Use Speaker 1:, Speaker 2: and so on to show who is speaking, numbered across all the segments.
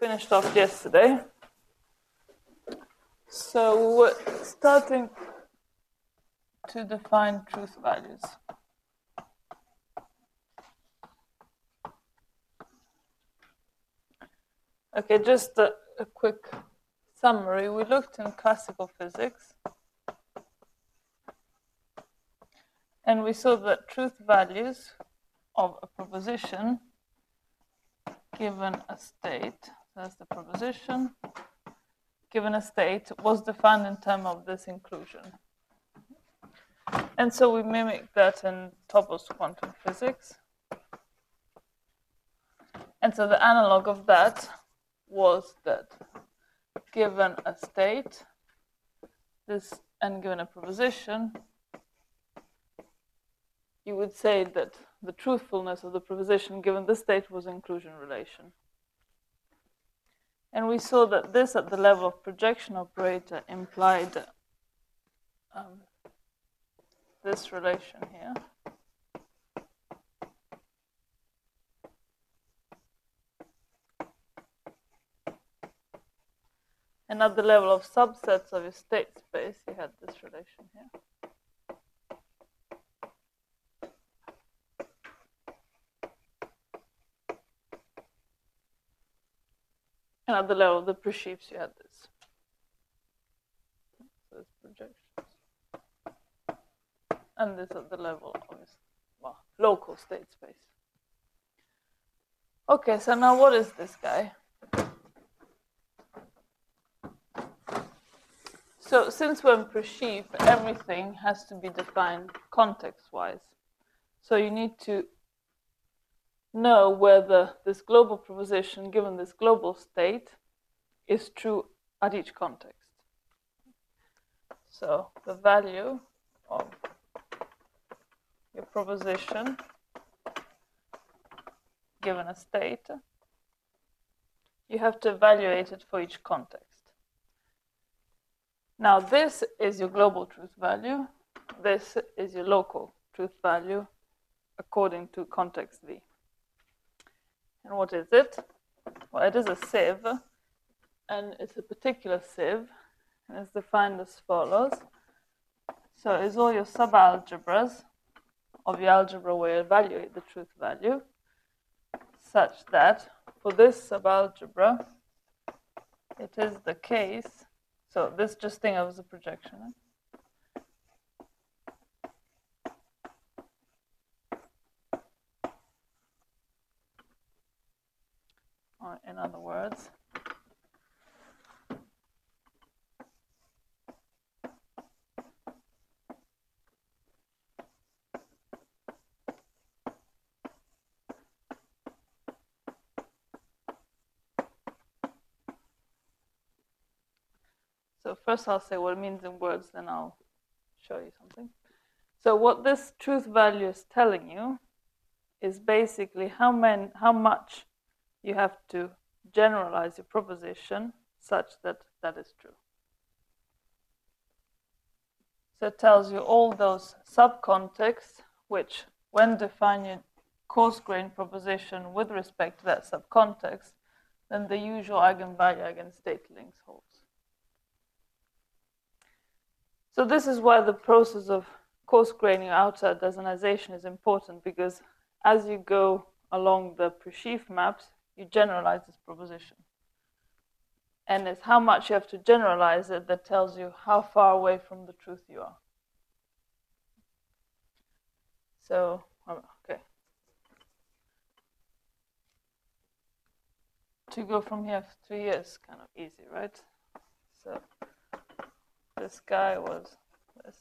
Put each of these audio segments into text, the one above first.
Speaker 1: finished off yesterday. So we're starting to define truth values. Okay, just a quick summary. We looked in classical physics, and we saw that truth values of a proposition given a state, that's the proposition, given a state, was defined in terms of this inclusion. And so we mimic that in Topos quantum physics. And so the analog of that was that given a state, this and given a proposition, you would say that the truthfulness of the proposition given the state was inclusion relation. And we saw that this at the level of projection operator implied this relation here. And at the level of subsets of your state space, you had this relation here. And at the level of the presheaps, you had this. So it's projections. And this at the level of local state space. Okay, so now what is this guy? So since we're in presheap, everything has to be defined context-wise. So you need to know whether this global proposition given this global state is true at each context. So the value of your proposition given a state, you have to evaluate it for each context. Now this is your global truth value, this is your local truth value according to context V. And what is it? Well, it is a sieve, and it's a particular sieve, and it's defined as follows. So it's all your subalgebras of your algebra where you evaluate the truth value, such that for this subalgebra, it is the case. So this just think of as a projection. Or in other words, so first I'll say what it means in words, then I'll show you something. So what this truth value is telling you is basically how much you have to generalize your proposition such that that is true. So it tells you all those subcontexts which, when defining coarse-grained proposition with respect to that subcontext, then the usual eigenvalue eigenstate links holds. So this is why the process of coarse-graining outer Dasonization is important, because as you go along the presheaf maps, you generalize this proposition. And it's how much you have to generalize it that tells you how far away from the truth you are. So, okay. To go from here for 3 years, kind of easy, right? So this guy was this.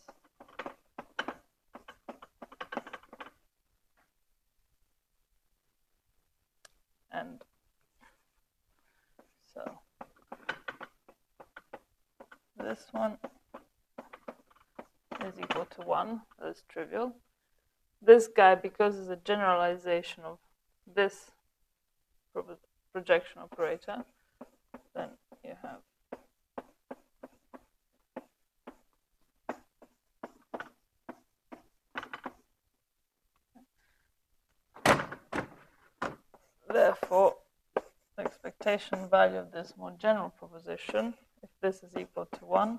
Speaker 1: And so this one is equal to 1. That's trivial. This guy, because it's a generalization of this projection operator, then you have therefore the expectation value of this more general proposition, if this is equal to 1,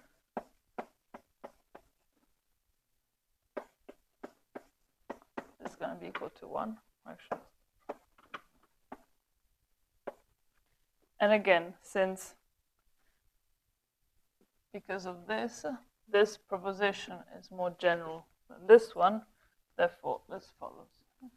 Speaker 1: this is going to be equal to 1, actually. And again, because of this, this proposition is more general than this one, therefore this follows.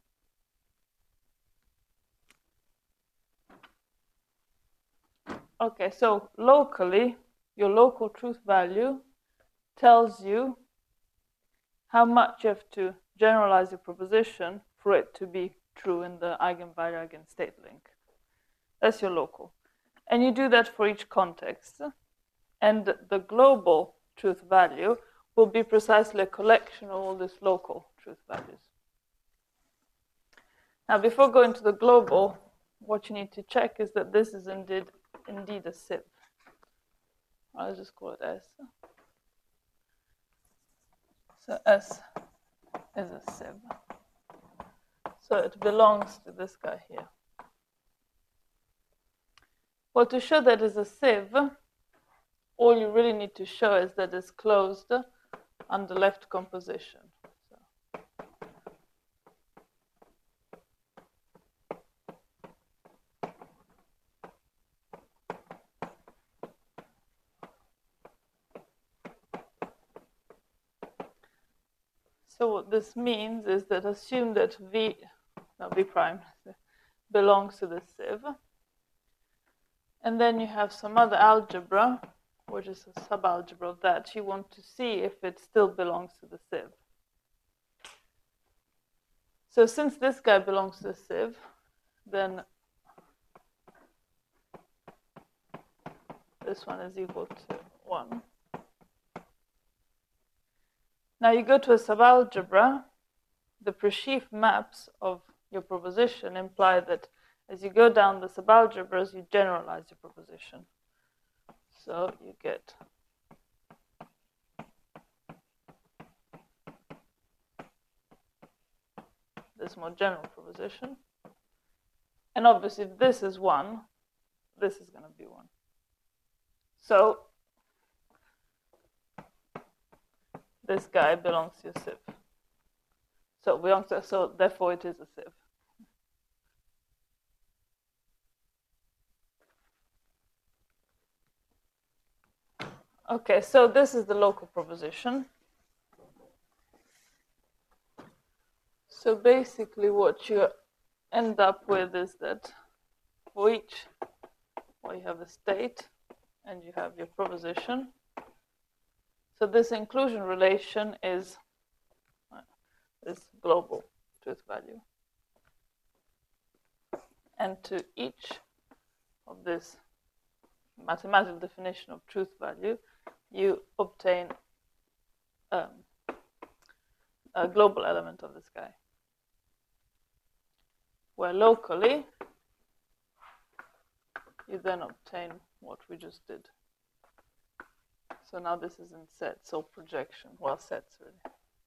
Speaker 1: Okay, so locally, your local truth value tells you how much you have to generalize your proposition for it to be true in the eigenvalue eigenstate link. That's your local. And you do that for each context. And the global truth value will be precisely a collection of all these local truth values. Now, before going to the global, what you need to check is that this is indeed a sieve. I'll just call it S. So S is a sieve. So it belongs to this guy here. Well, to show that it's a sieve, all you really need to show is that it's closed under left composition. So what this means is that assume that V prime belongs to the sieve. And then you have some other algebra, which is a subalgebra of that. You want to see if it still belongs to the sieve. So since this guy belongs to the sieve, then this one is equal to 1. Now you go to a subalgebra, the Presheaf maps of your proposition imply that as you go down the subalgebras, you generalize your proposition. So you get this more general proposition. And obviously, if this is 1, this is going to be 1. So this guy belongs to a sieve. So therefore it is a sieve. Okay, so this is the local proposition. So basically what you end up with is that for each, you have a state and you have your proposition. So this inclusion relation is this global truth value. And to each of this mathematical definition of truth value, you obtain a global element of this guy. Where locally, you then obtain what we just did. So now this is in sets or projection. Well, sets really.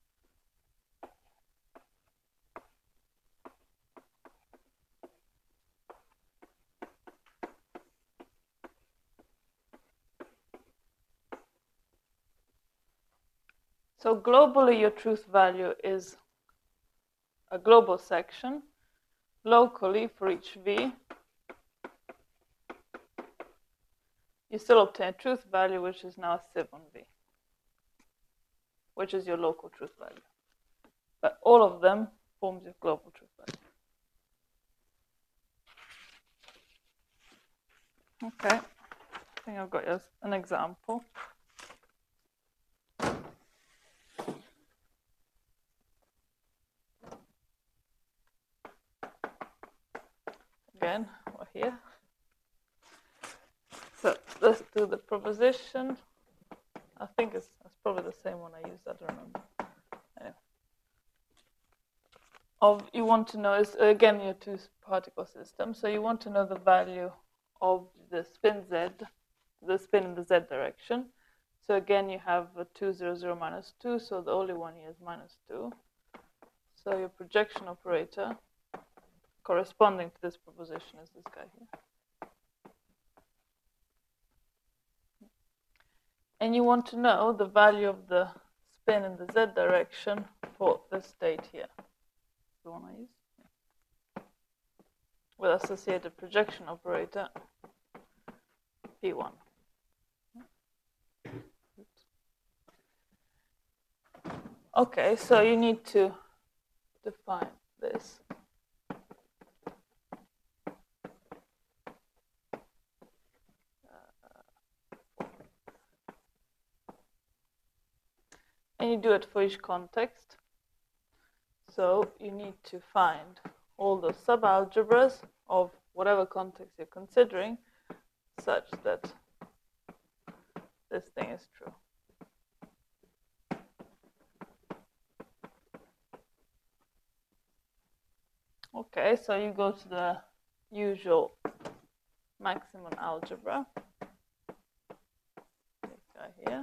Speaker 1: So globally, your truth value is a global section. Locally, for each V, you still obtain a truth value, which is now a sieve on V, which is your local truth value. But all of them forms your global truth value. Okay, I think I've got an example. Again, we're here. So let's do the proposition. I think it's probably the same one I used, I don't remember. Anyway. You want to know is, again, your two-particle system. So you want to know the value of the spin z, the spin in the z direction. So again, you have a 2, 0, 0, minus 2, so the only one here is minus 2. So your projection operator corresponding to this proposition is this guy here. And you want to know the value of the spin in the z direction for the state here. The one I use. With associated projection operator P1. Okay, so you need to define this. And you do it for each context. So you need to find all the subalgebras of whatever context you're considering such that this thing is true. Okay, so you go to the usual maximum algebra. This guy here.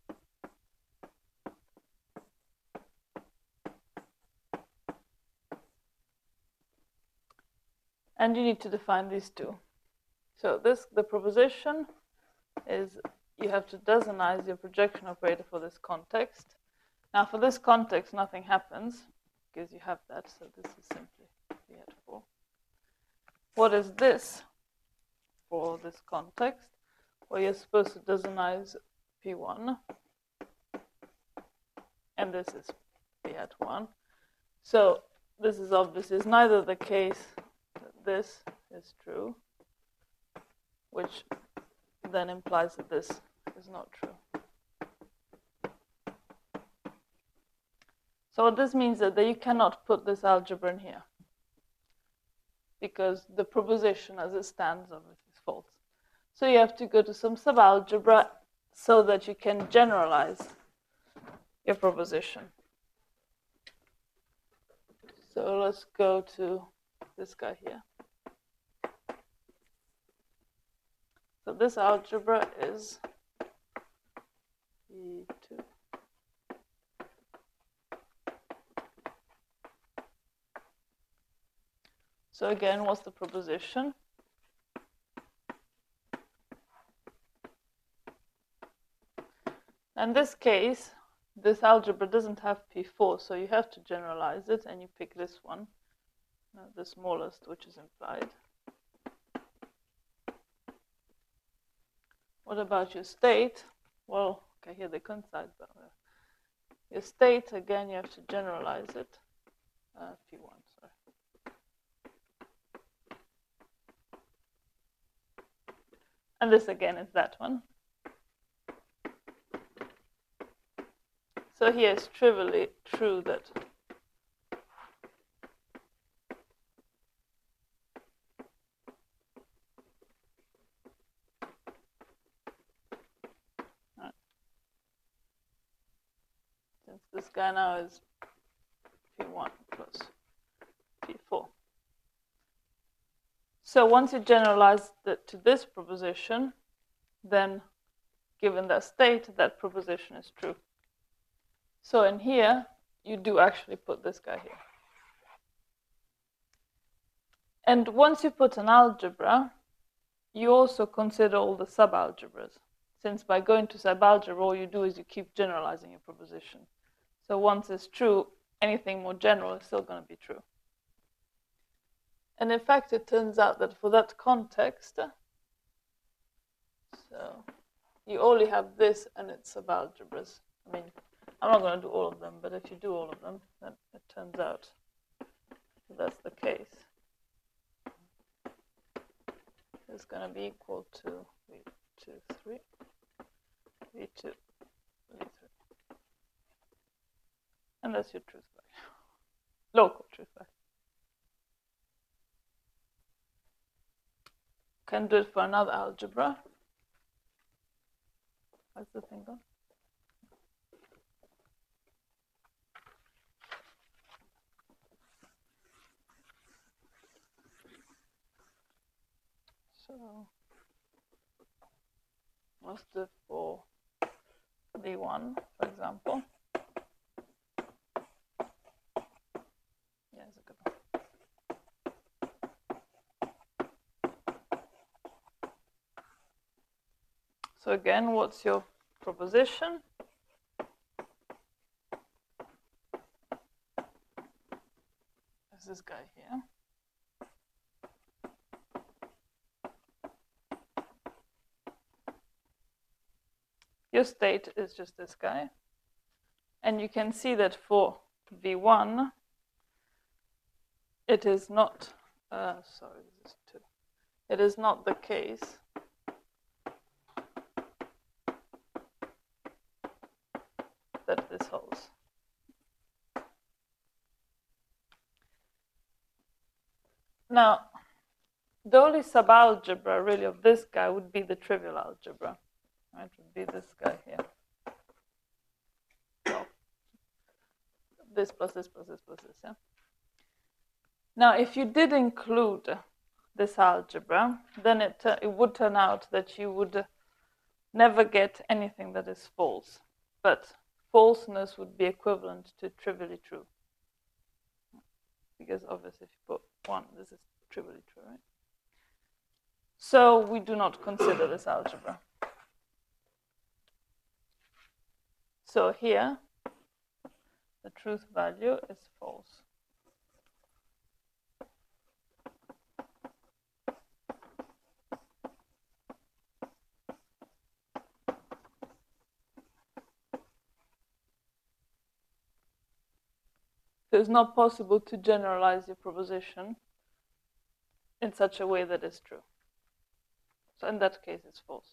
Speaker 1: And you need to define these two. So the proposition is you have to Dezenize your projection operator for this context. Now for this context, nothing happens because you have that. So this is simply P hat 4. What is this for this context? Well, you're supposed to Dezenize P1. And this is P hat 1. So this is obvious. It's neither the case this is true, which then implies that this is not true. So what this means is that you cannot put this algebra in here because the proposition as it stands obviously is false. So you have to go to some subalgebra so that you can generalize your proposition. So let's go to this guy here. So this algebra is P2. So again, what's the proposition? In this case, this algebra doesn't have P4, so you have to generalize it, and you pick this one, the smallest, which is implied. What about your state? Well, okay, here they coincide, but your state, again, you have to generalize it. P1, sorry. And this, again, is that one. So here it's trivially true that since this guy now is P1 plus P4. So once you generalize that to this proposition, then given that state, that proposition is true. So in here, you do actually put this guy here. And once you put an algebra, you also consider all the subalgebras. Since by going to subalgebra, all you do is you keep generalizing your proposition. So once it's true, anything more general is still going to be true. And in fact, it turns out that for that context, so you only have this and its subalgebras. I mean, I'm not going to do all of them, but if you do all of them, then it turns out that that's the case. It's going to be equal to V23, V2, V3. And that's your truth value, local truth value. Can do it for another algebra. How's the thing gone? So let's do it for V1, for example. Yeah, it's a good one. So again, what's your proposition? There's this guy here. Your state is just this guy. And you can see that for V1, it is not, sorry, this is 2. It is not the case that this holds. Now, the only subalgebra really of this guy would be the trivial algebra. Right? It would be this guy here. Well, this plus this plus this plus this, yeah? Now, if you did include this algebra, then it would turn out that you would never get anything that is false. But falseness would be equivalent to trivially true. Because obviously if you put 1, this is trivially true, right? So we do not consider this algebra. So here, the truth value is false. So it's not possible to generalize your proposition in such a way that is true. So in that case, it's false.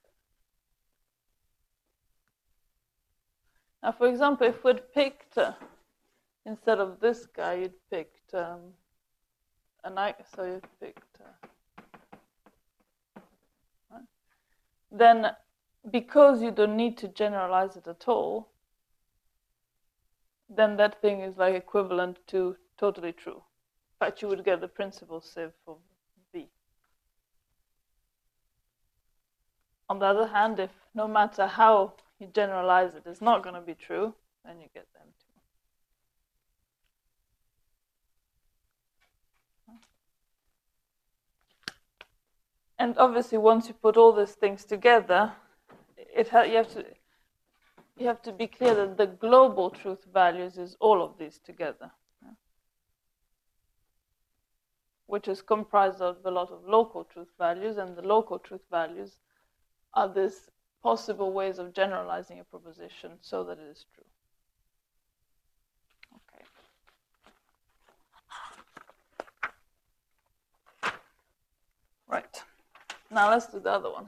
Speaker 1: Now, for example, if we'd picked, instead of this guy, you'd picked so you'd picked, right? Then because you don't need to generalize it at all, then that thing is like equivalent to totally true. In fact, you would get the principal sieve for V. On the other hand, if no matter how you generalize it, it's not going to be true, then you get them too. And obviously, once you put all these things together, you have to be clear that the global truth values is all of these together, which is comprised of a lot of local truth values, and the local truth values are these possible ways of generalizing a proposition so that it is true. Okay. Right. Now let's do the other one.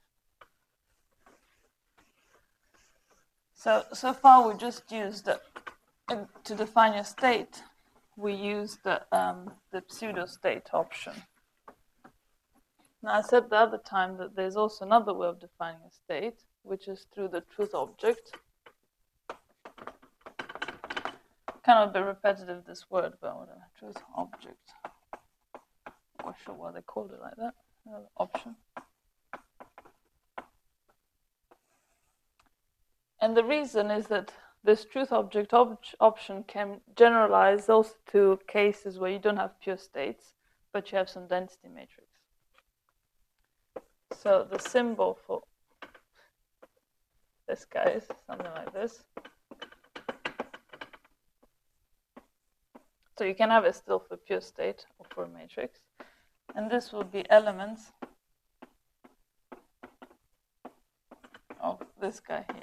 Speaker 1: So far we just used, to define your state, we used the pseudo-state option. Now I said the other time that there's also another way of defining a state, which is through the truth object. Kind of a bit repetitive, this word, but whatever. Truth object. Not sure why they called it like that. Option. And the reason is that this truth object option can generalize also to cases where you don't have pure states, but you have some density matrix. So the symbol for this guy is something like this. So you can have it still for pure state or for a matrix. And this will be elements of this guy here.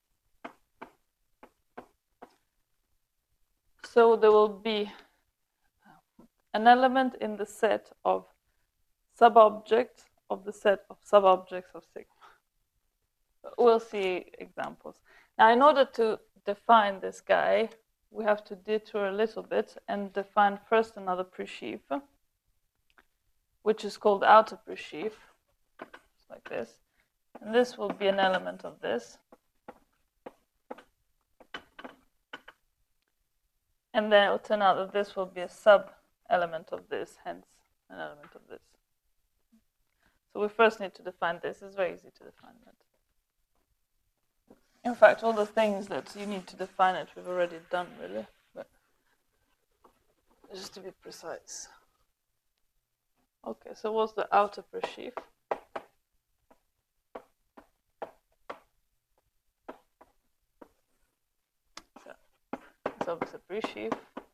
Speaker 1: So there will be an element in the set of subobjects of the set of subobjects of sigma. We'll see examples. Now, in order to define this guy, we have to detour a little bit and define first another presheaf, which is called outer presheaf, like this. And this will be an element of this. And then it will turn out that this will be a sub-element of this, hence an element of this. So we first need to define this. It's very easy to define that. In fact, all the things that you need to define it, we've already done, really. But just to be precise. Okay, so what's the outer presheaf? of a subpresheaf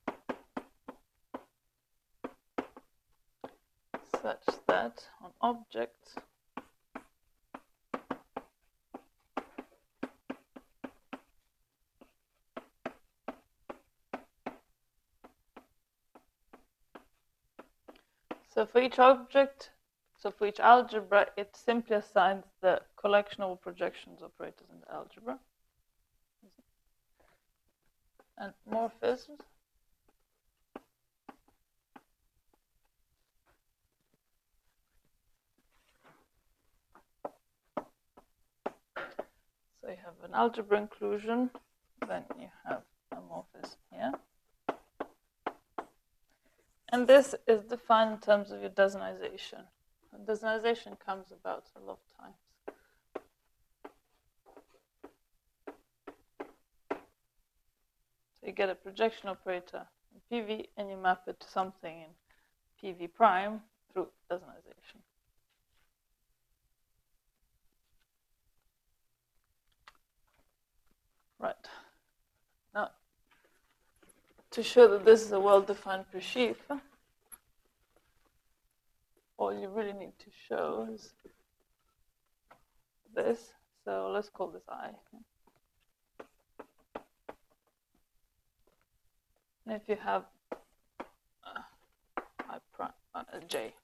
Speaker 1: such that on objects so for each object, so for each algebra, it simply assigns the collection of projections operators in the algebra. And morphisms. So you have an algebra inclusion, then you have a morphism here. And this is defined in terms of your Dezionization. And Dezionization comes about a lot of times. So you get a projection operator in PV and you map it to something in PV prime through Dezionization. Right. Now, to show that this is a well-defined presheaf, all you really need to show is this. So let's call this I. And if you have I prime, J,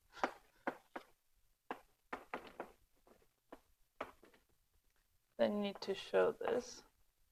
Speaker 1: then you need to show this.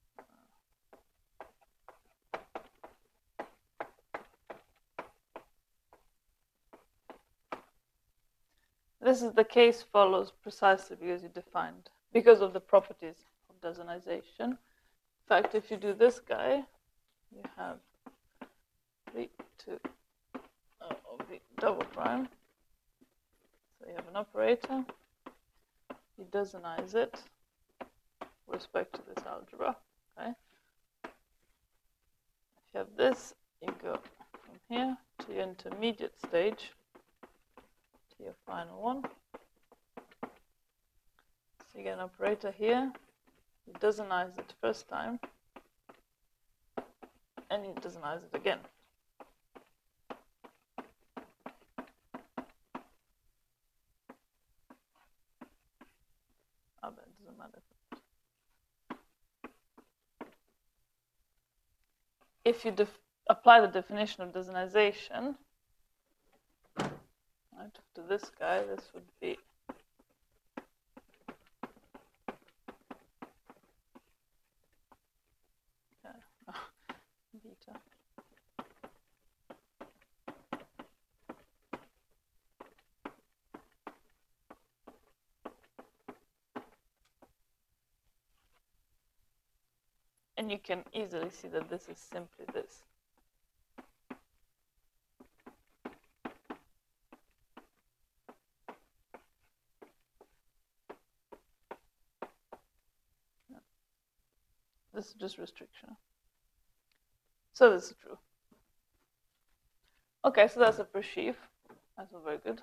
Speaker 1: This is the case follows precisely because you defined, because of the properties of Dezionization. In fact, if you do this guy, you have V to V double prime. So you have an operator, you Dezionize it with respect to this algebra. Okay. If you have this, you go from here to your intermediate stage, to your final one. So you get an operator here, you Dezionize it first time, and you Dezionize it again. Oh, but it doesn't matter. If you apply the definition of Dezionization, right, to this guy, this would be beta. And you can easily see that this is simply this. This is just restriction. So this is true. Okay, so that's a presheaf. That's very good.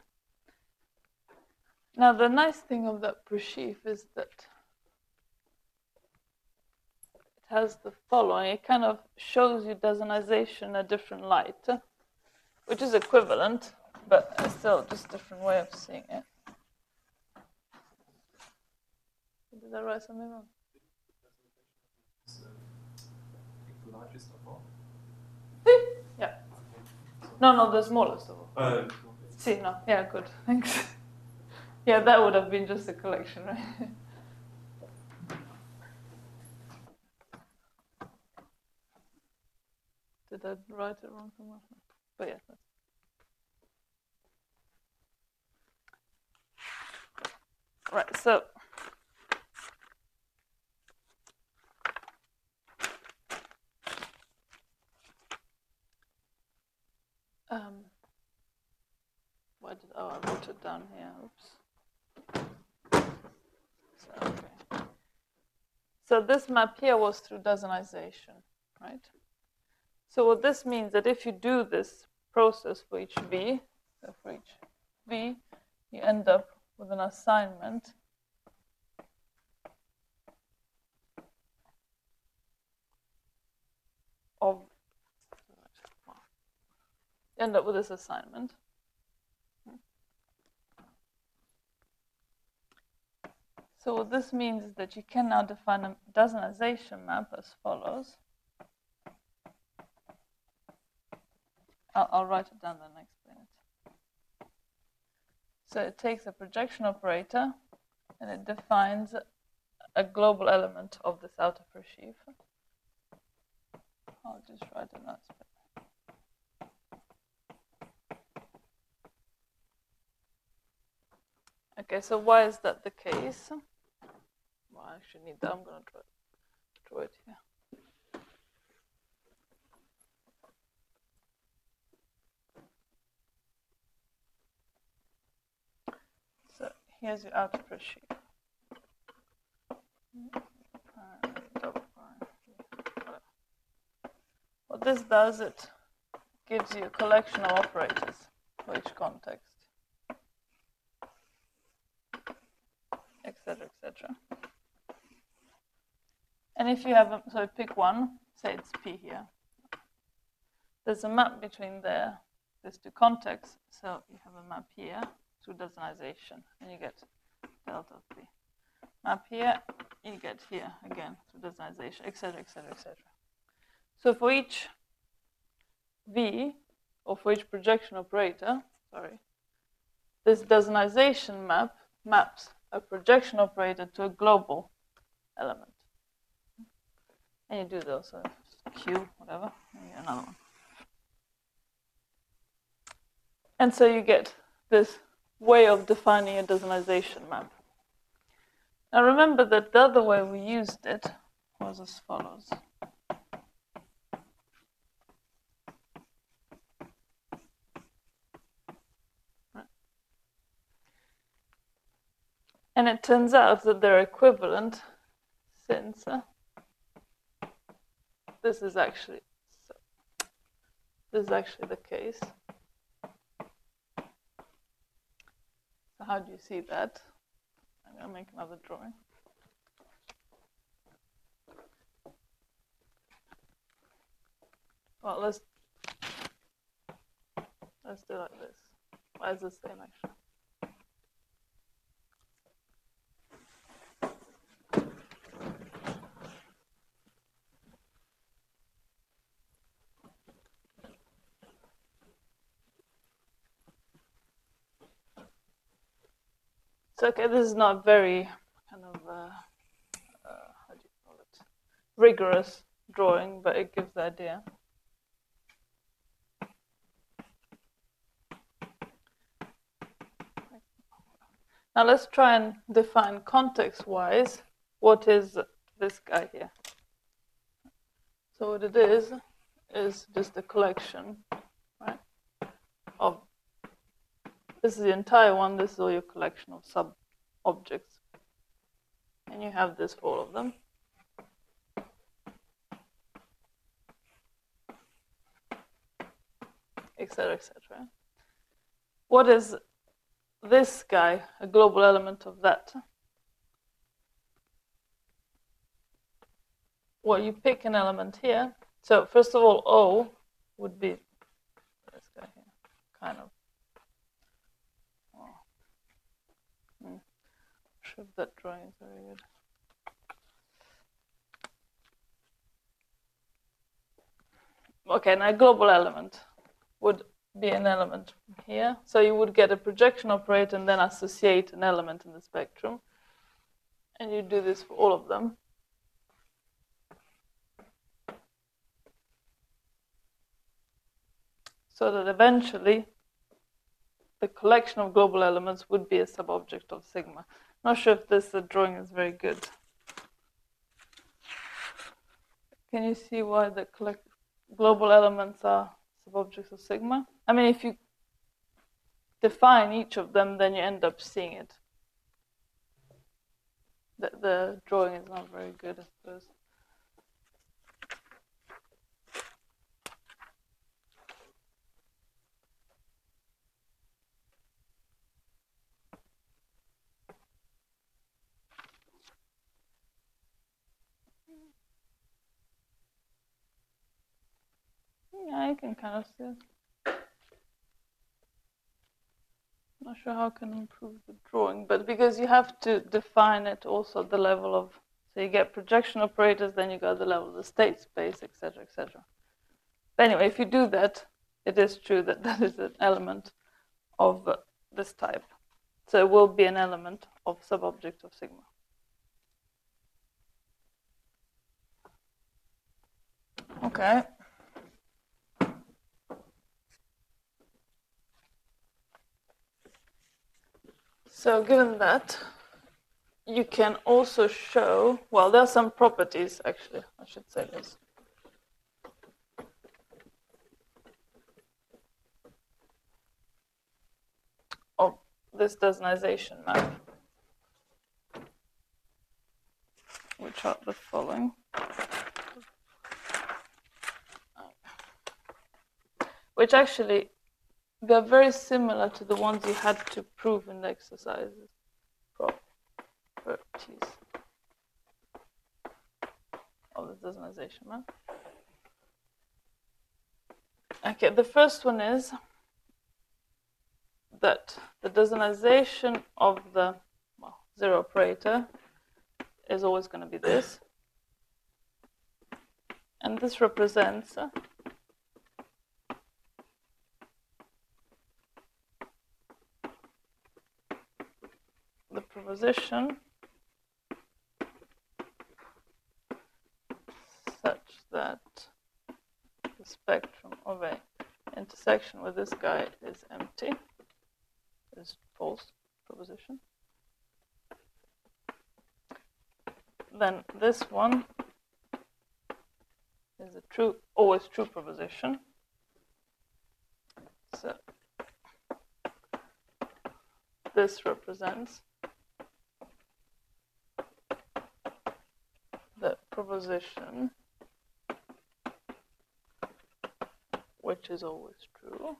Speaker 1: Now the nice thing of that presheaf is that it has the following. It kind of shows you Dezionization in a different light, which is equivalent, but still just a different way of seeing it. Did I write something wrong?
Speaker 2: The largest of all?
Speaker 1: Yeah. No, the smallest of all. See, no. Yeah, good. Thanks. Yeah, that would have been just a collection, right? Did I write it wrong somewhere? But yeah. Right, so why did I wrote it down here? Oops. So, okay. So this map here was through Dezionization, right? So what this means that if you do this process for each V, so for each V, you end up with an assignment of you end up with this assignment. So what this means is that you can now define a Doesnization map as follows. I'll write it down and explain it. So it takes a projection operator and it defines a global element of this outer presheaf. I'll just write it now. Okay, so why is that the case? Well, I actually need that. I'm going to draw it here. So here's your outer presheaf. What this does, it gives you a collection of operators for each context, etc., etc. And if you have, so pick one, say it's P here. There's a map between these two contexts, so you have a map here through Doesnization, and you get delta of P. Map here, you get here again through Doesization, etc., etc., etc. So for each V, or for each projection operator, this Doesization map maps a projection operator to a global element. And you do those, so Q, whatever, and you get another one. And so you get this way of defining a Doesization map. Now remember that the other way we used it was as follows. And it turns out that they're equivalent since this is actually the case. So how do you see that? I'm going to make another drawing. Well, let's do it like this. Why is the same actually? So okay, this is not very kind of how do you call it, rigorous drawing, but it gives the idea. Now let's try and define context-wise what is this guy here. So what it is just a collection, right? Of this is the entire one. This is all your collection of sub-objects, and you have this for all of them. Etc., etc. What is this guy, a global element of that? Well, you pick an element here. So first of all, O would be this guy here, kind of. I'm sure if that drawing is very good. Okay, now a global element would be an element here. So you would get a projection operator and then associate an element in the spectrum. And you do this for all of them. So that eventually the collection of global elements would be a subobject of sigma. Not sure if this drawing is very good. Can you see why the global elements are subobjects of sigma? I mean, if you define each of them, then you end up seeing it. The drawing is not very good, I suppose. Yeah, I can kind of see it. Not sure how I can improve the drawing, but because you have to define it also at the level of, so you get projection operators, then you go at the level of the state space, etc., etc. But anyway, if you do that, it is true that that is an element of this type. So it will be an element of subobject of sigma. Okay. So given that, you can also show, well, there are some properties, actually, I should say this. Of this Desnization map, which are the following. Which actually, they're very similar to the ones you had to prove in the exercises. Properties of the Desnization map. Okay, the first one is that the Desnization of the zero operator is always going to be this. And this represents the proposition such that the spectrum of a intersection with this guy is empty, is false proposition. Then this one is a true, always true proposition. So this represents the proposition which is always true.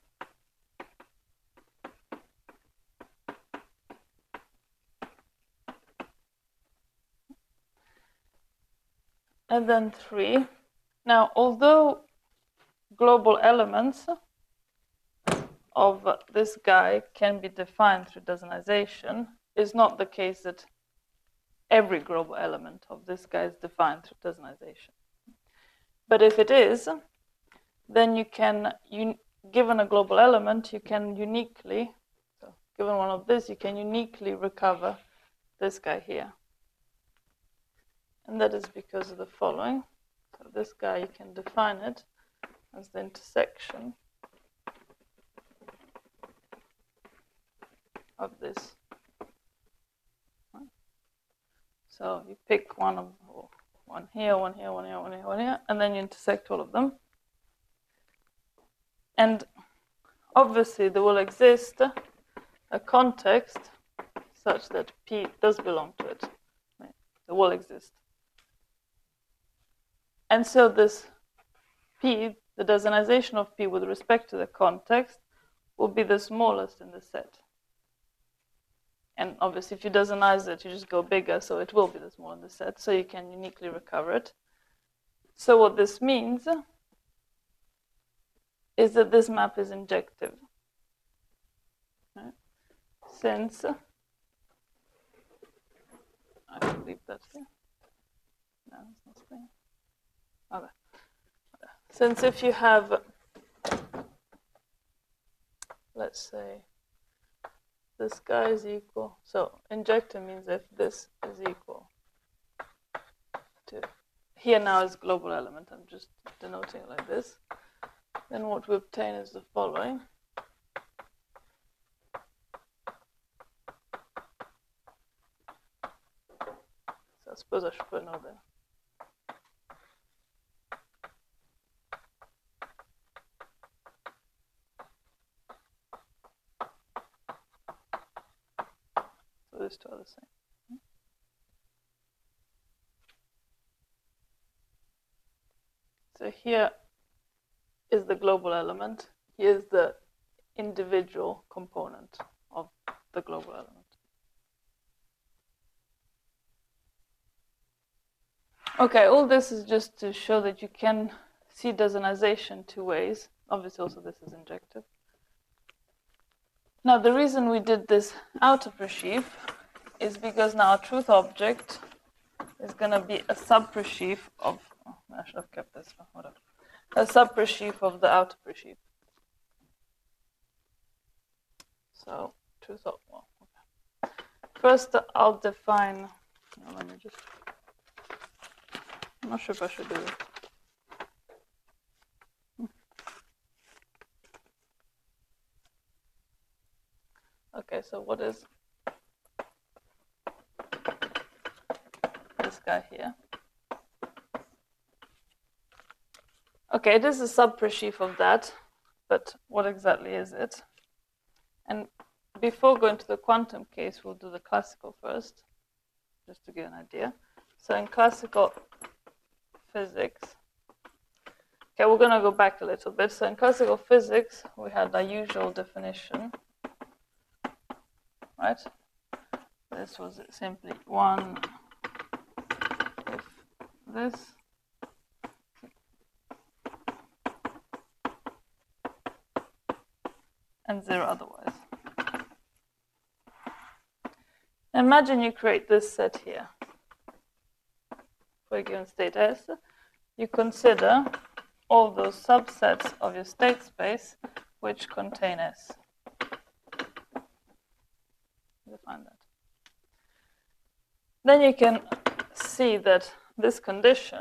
Speaker 1: And then 3. Now, although global elements of this guy can be defined through Desnization, it's not the case that every global element of this guy is defined through Desnization. But if it is, then you can, given a global element, you can uniquely, so given one of this, you can uniquely recover this guy here. And that is because of the following. So this guy, you can define it as the intersection of this. So you pick one here, one here, one here, one here, one here, and then you intersect all of them. And obviously there will exist a context such that P does belong to it. It will exist. And so this P, the Desnization of P with respect to the context, will be the smallest in the set. And obviously if you Desnize it, you just go bigger, so it will be the smallest in the set, so you can uniquely recover it. So what this means is that this map is injective. Right? Since, I can leave that here. No, it's not staying. Okay. Since if you have, let's say, this guy is equal, so injector means if this is equal to, here now is global element, I'm just denoting it like this, then what we obtain is the following. So I suppose I should put a note there. So these two are the same. So here is the global element. Here's the individual component of the global element. Okay, all this is just to show that you can see Desnization two ways. Obviously also this is injective. Now the reason we did this outer presheaf is because now our truth object is going to be a subpresheaf of, oh, I should have kept this one, whatever. A subpresheaf of the outer presheaf. So truth object, well, okay. First I'll define, let me just, I'm not sure if I should do it. Okay, so what is this guy here? Okay, it is a subpresheaf of that, but what exactly is it? And before going to the quantum case, we'll do the classical first, just to give an idea. So in classical physics, okay, we're going to go back a little bit. So in classical physics, we had our usual definition, right? This was simply one if this and zero otherwise. Imagine you create this set here for a given state S. You consider all those subsets of your state space which contain S. Define that. Then you can see that this condition,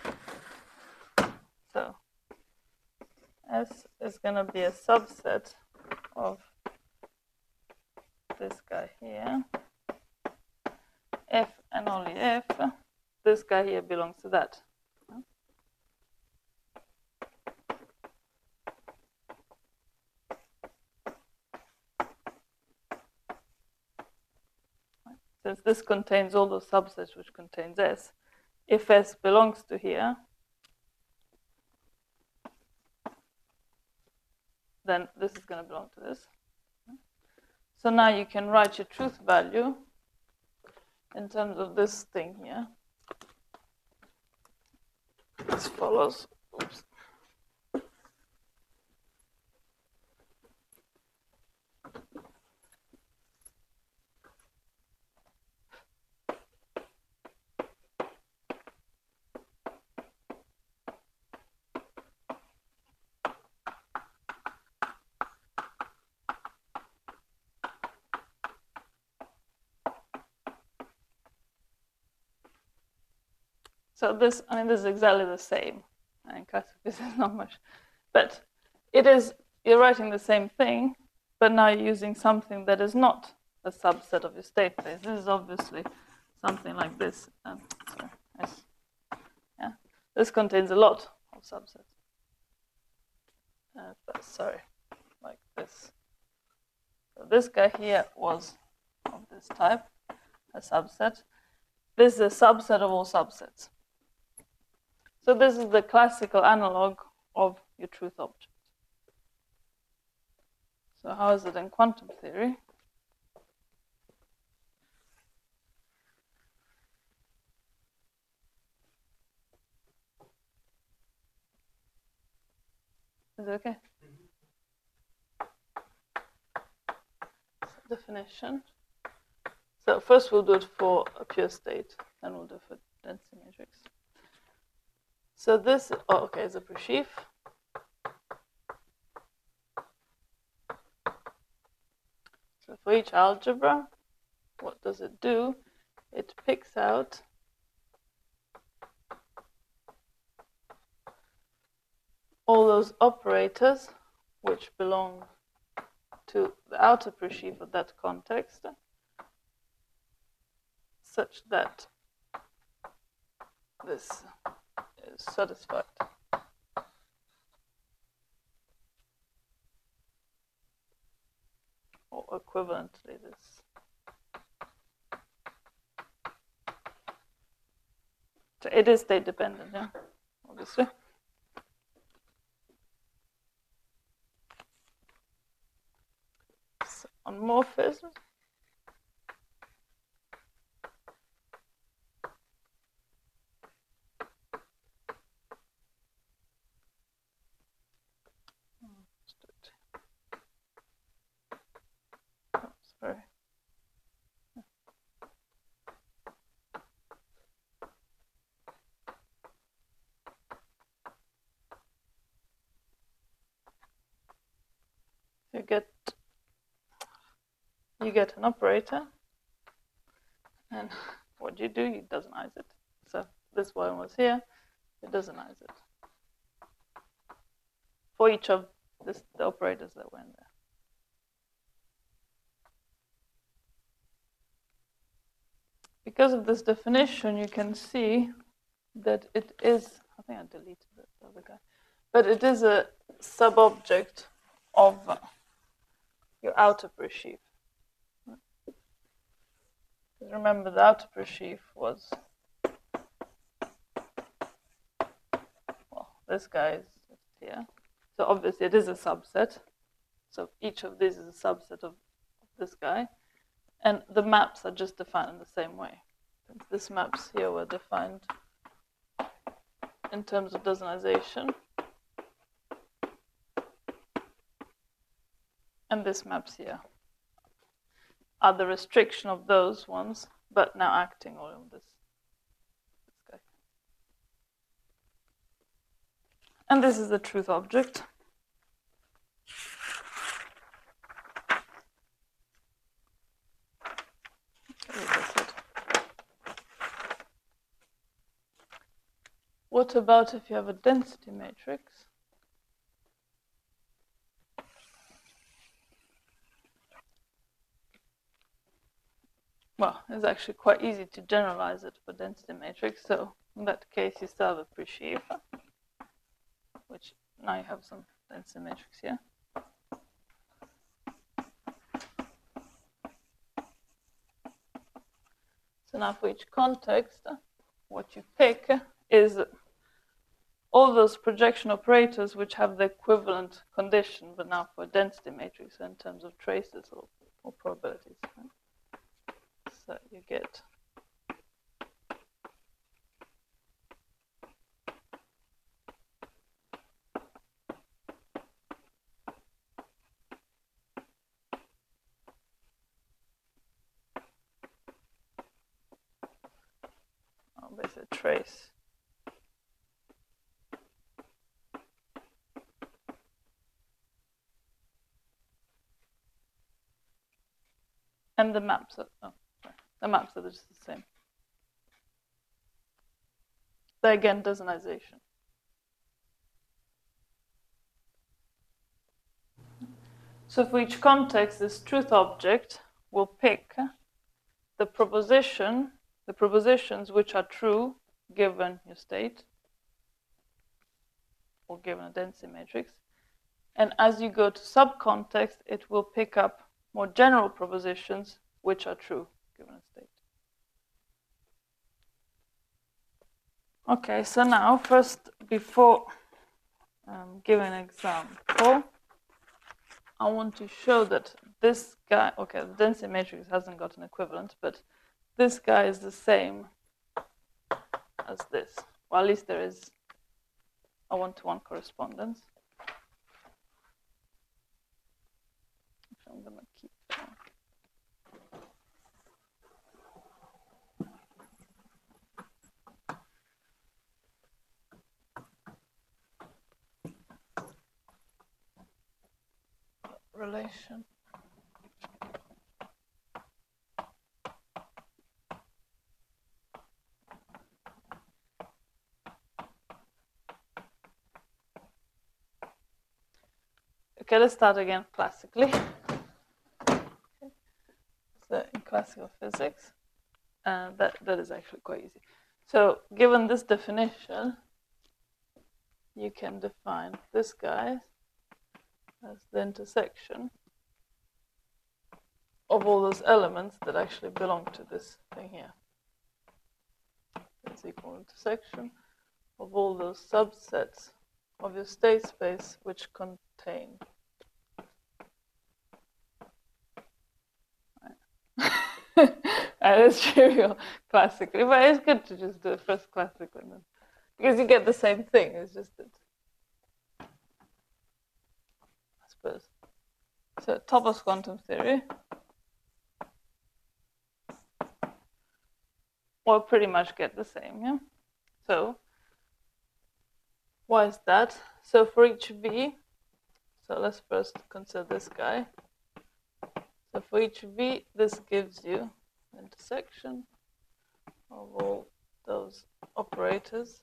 Speaker 1: so S is going to be a subset of this guy here, if and only if this guy here belongs to that. Since this contains all those subsets which contains S, if S belongs to here, then this is going to belong to this. So now you can write your truth value in terms of this thing here as follows. Oops. So this, I mean, this is exactly the same. In classical physics, not much, but it is. You're writing the same thing, but now you're using something that is not a subset of your state space. This is obviously something like this. Sorry, yes. Yeah, this contains a lot of subsets. But sorry, like this. So this guy here was of this type, a subset. This is a subset of all subsets. So this is the classical analog of your truth object. So how is it in quantum theory? Is it okay? So definition. So first we'll do it for a pure state, then we'll do it for density matrix. So this, oh, okay, is a presheaf. So for each algebra, what does it do? It picks out all those operators which belong to the outer presheaf of that context, such that this is satisfied. Or equivalently this. So it is state dependent, yeah, obviously. So on morphism, get an operator, and what you do, you dozenize it. So this one was here, you dozenize it for each of the operators that were in there. Because of this definition, you can see that it is, I think I deleted the other guy, but it is a sub-object of your outer presheaf. Remember, the outer presheaf was, well, this guy is here. So obviously it is a subset. So each of these is a subset of this guy. And the maps are just defined in the same way. These maps here were defined in terms of dozenzation. And these maps here are the restriction of those ones, but now acting on this guy. And this is the truth object. What about if you have a density matrix? Well, it's actually quite easy to generalize it for density matrix. So in that case, you still have a presheaf, which now you have some density matrix here. So now for each context, what you pick is all those projection operators which have the equivalent condition, but now for a density matrix in terms of traces or probabilities. Right? So you get basically a trace. And the maps are, the maps are just the same. They're again dozenzation. So for each context, this truth object will pick the propositions which are true given your state or given a density matrix. And as you go to subcontext, it will pick up more general propositions which are true given a state. Okay, so now first, before giving an example, I want to show that this guy, okay, the density matrix hasn't got an equivalent, but this guy is the same as this. Well, at least there is a one-to-one correspondence. I'm going to keep relation. Okay, let's start again classically. So in classical physics, that is actually quite easy. So given this definition, you can define this guy as the intersection of all those elements that actually belong to this thing here. It's equal intersection of all those subsets of your state space which contain. It's trivial classically, but it's good to just do it first classically, then, because you get the same thing. It's just that, I suppose. So Topos quantum theory. We'll pretty much get the same, yeah? So why is that? So for each V, So let's first consider this guy. So for each v, this gives you the intersection of all those operators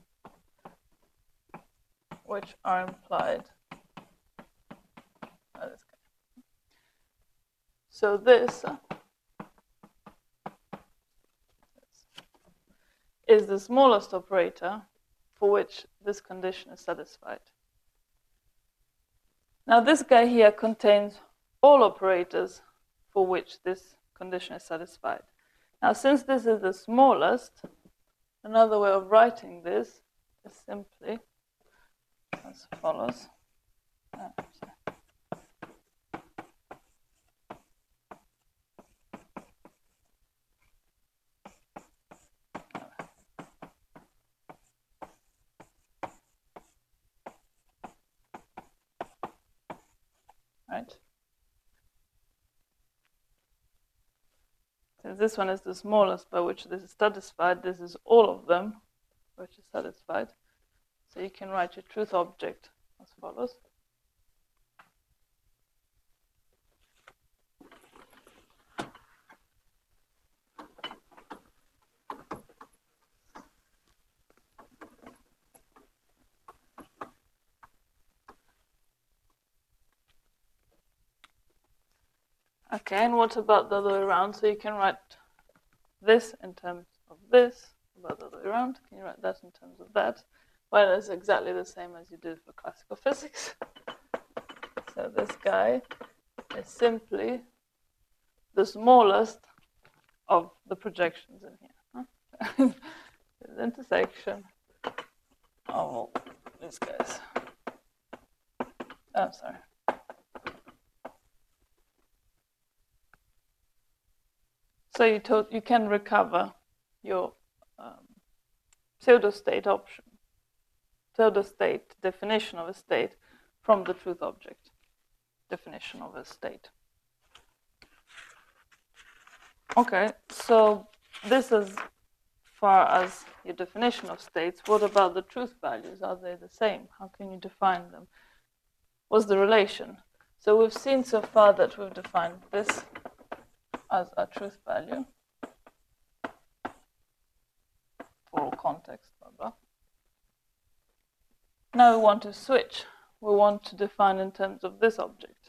Speaker 1: which are implied by this guy. So this is the smallest operator for which this condition is satisfied. Now this guy here contains all operators for which this condition is satisfied. Now since this is the smallest, another way of writing this is simply as follows. Right? Since this one is the smallest by which this is satisfied, this is all of them which is satisfied. So you can write your truth object as follows. Okay, and what about the other way around? So you can write this in terms of this, about the other way around. Can you write that in terms of that? Well, it's exactly the same as you did for classical physics. So this guy is simply the smallest of the projections in here. Huh? The intersection of all these guys. Oh, sorry. So you can recover your pseudo-state option, pseudo-state definition of a state from the truth object definition of a state. Okay, so this is far as your definition of states. What about the truth values? Are they the same? How can you define them? What's the relation? So we've seen so far that we've defined this as a truth value for all context, blah, blah. Now we want to switch. We want to define in terms of this object.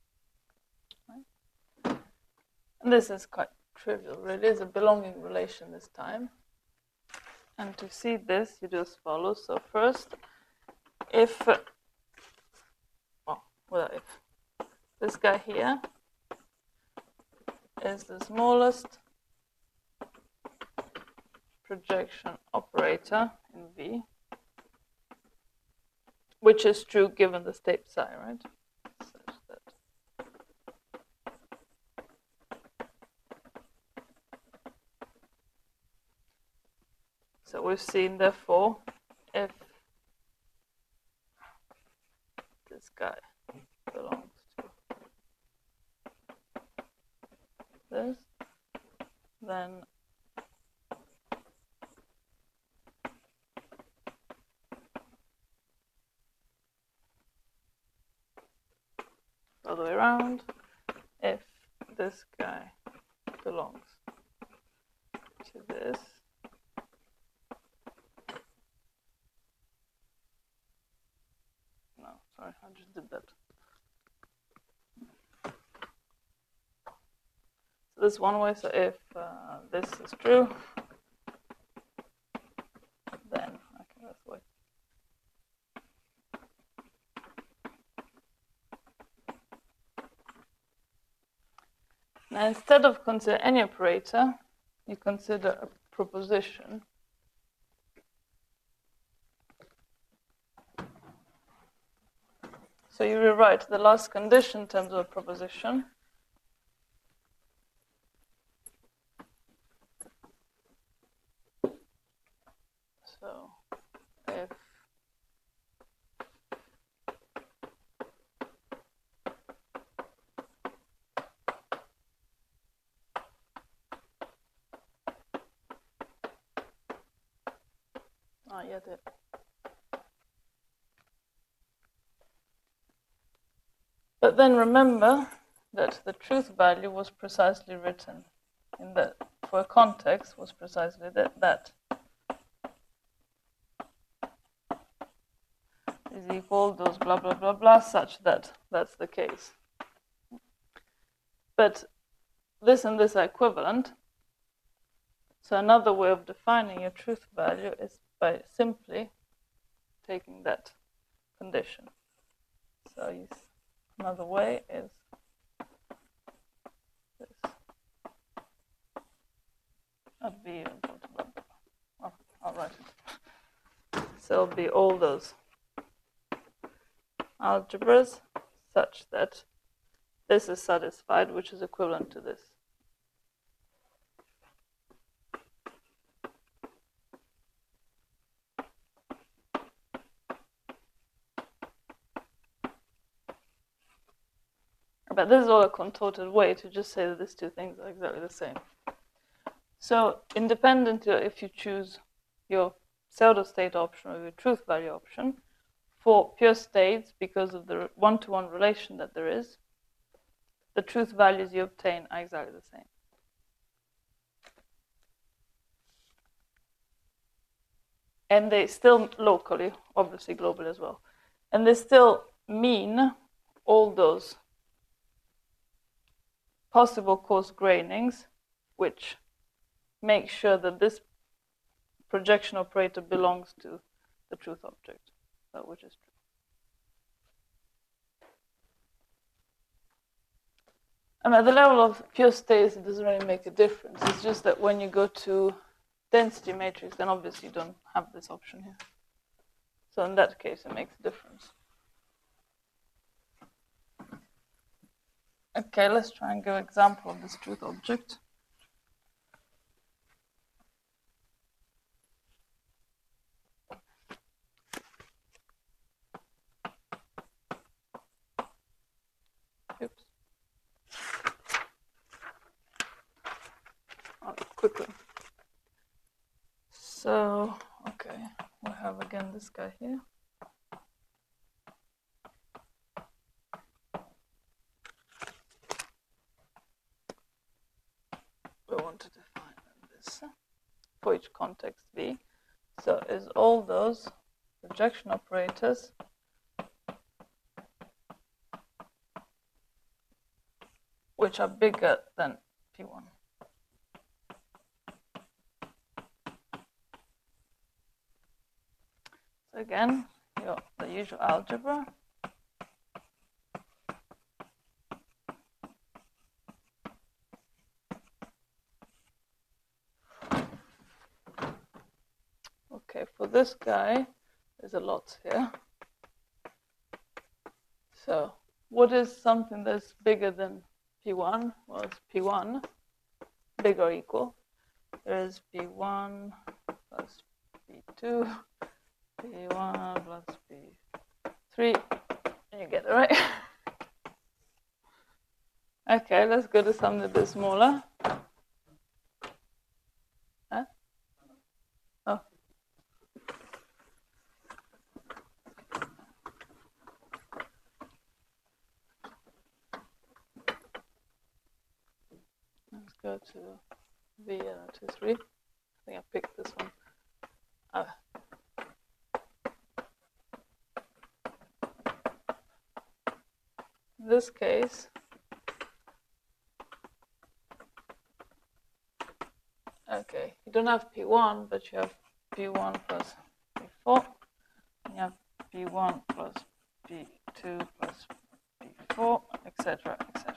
Speaker 1: Right? And this is quite trivial, really. It's a belonging relation this time. And to see this, you do as follows. So first, if this guy here is the smallest projection operator in V, which is true given the state psi, right? Such that so we've seen, therefore, if this guy belongs to this, then all the way around, if this guy belongs to this, no, sorry, I just did that. So this one way, so if this is true, then, okay, that's the way. Now, instead of consider any operator, you consider a proposition. So you rewrite the last condition in terms of a proposition. So if then remember that the truth value was precisely written in that, for a context, was precisely that is equal those blah blah blah blah such that that's the case. But this and this are equivalent. So another way of defining a truth value is by simply taking that condition. So another way is this. That'd be I'll write it. So it'll be all those algebras such that this is satisfied, which is equivalent to this. But this is all a contorted way to just say that these two things are exactly the same. So independently, if you choose your pseudo-state option or your truth value option, for pure states, because of the one-to-one relation that there is, the truth values you obtain are exactly the same. And they still locally, obviously globally as well. And they still mean all those possible coarse grainings, which make sure that this projection operator belongs to the truth object, which is true. And at the level of pure states, it doesn't really make a difference. It's just that when you go to density matrix, then obviously you don't have this option here. So in that case, it makes a difference. Okay, let's try and give an example of this truth object. Oops. Quickly. So, okay, we have again this guy here. We want to define this for each context V. So is all those projection operators which are bigger than P1. So again, the usual algebra. Okay, for this guy, there's a lot here. So what is something that's bigger than P1? Well, it's P1, big or equal. There is P1 plus P2, P1 plus P3, and you get it, right? Okay, let's go to something a bit smaller. Huh? Oh. Let's go to V2, 3. I think I picked this one. In this case, okay, you don't have P1, but you have P1 plus P4, and you have P1 plus P2 plus P4, etc., etc.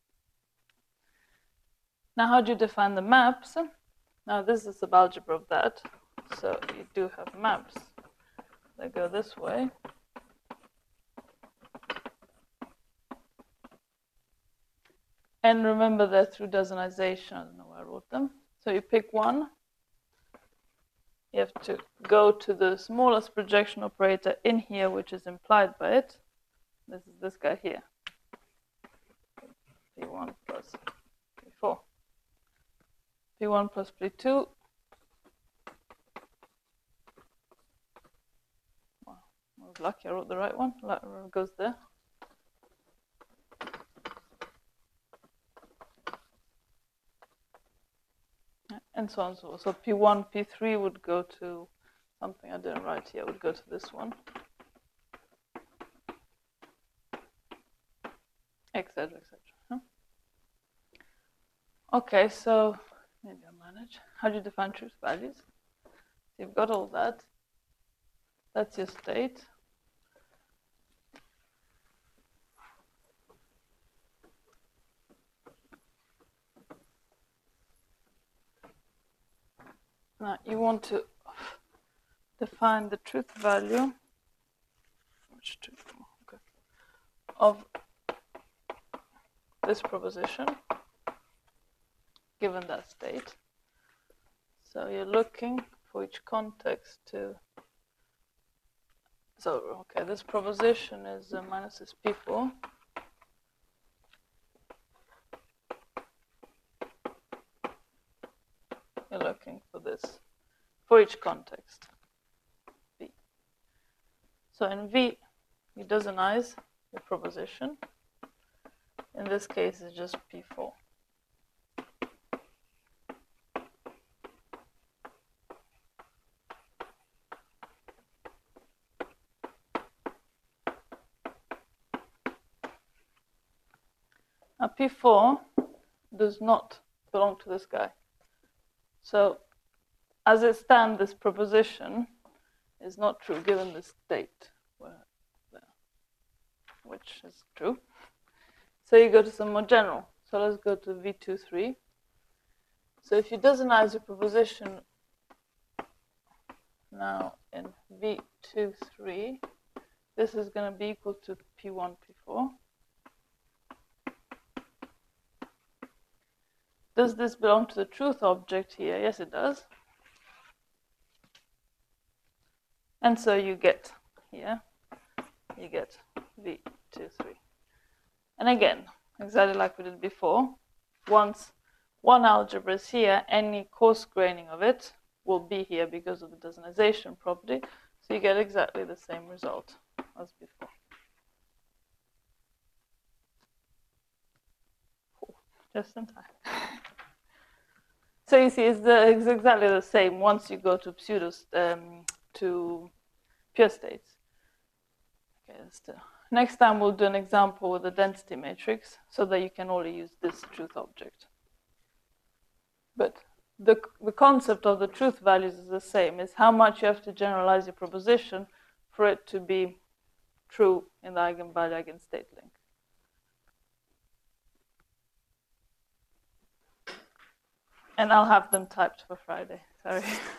Speaker 1: Now, how do you define the maps? Now, this is the algebra of that. So you do have maps that go this way. And remember that through Dasonization, I don't know where I wrote them. So you pick one. You have to go to the smallest projection operator in here, which is implied by it. This is this guy here. P1 plus P4. P1 plus P2. Wow, I was lucky I wrote the right one. Goes there. and so on and so forth. So P1, P3 would go to something I didn't write here, would go to this one, etc., etc. Huh? Okay, so maybe I'll manage. How do you define truth values? So you've got all that. That's your state. Now you want to define the truth value of this proposition given that state. So you're looking for each context to. So okay, this proposition is minus this P4. You're looking for this for each context V. So in V, you dozenize your proposition. In this case, it's just P4. Now P4 does not belong to this guy. So as it stands, this proposition is not true given the state, which is true. So you go to some more general. So let's go to V23. So if you dozenize your proposition now in V23, this is going to be equal to P1, P4. Does this belong to the truth object here? Yes, it does. And so you get here, you get V23. And again, exactly like we did before, once one algebra is here, any coarse graining of it will be here because of the dozenzation property. So you get exactly the same result as before. Just in time. So you see, it's exactly the same once you go to to pure states. Okay, next time we'll do an example with the density matrix so that you can only use this truth object. But the concept of the truth values is the same. It's how much you have to generalize your proposition for it to be true in the eigenvalue eigenstate link. And I'll have them typed for Friday. Sorry.